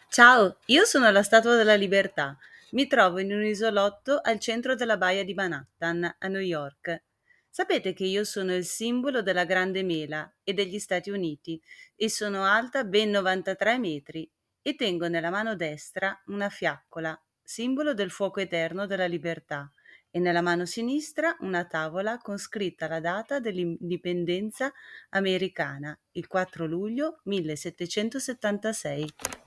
Ciao, io sono la Statua della Libertà. Mi trovo in un isolotto al centro della baia di Manhattan, a New York. Sapete che io sono il simbolo della Grande Mela e degli Stati Uniti e sono alta ben 93 metri e tengo nella mano destra una fiaccola, simbolo del fuoco eterno della libertà, e nella mano sinistra una tavola con scritta la data dell'indipendenza americana, il 4 luglio 1776.